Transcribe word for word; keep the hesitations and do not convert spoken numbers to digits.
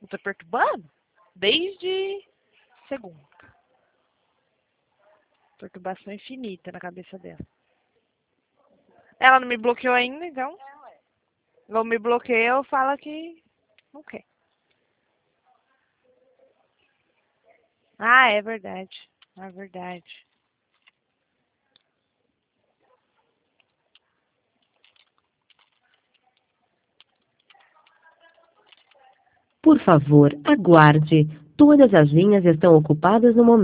Eu tô perturbando? Desde segunda. Perturbação infinita na cabeça dela. Ela não me bloqueou ainda, então. Não me bloqueia, eu falo que não quer. Ah, é verdade. É verdade. Por favor, aguarde. Todas as linhas estão ocupadas no momento.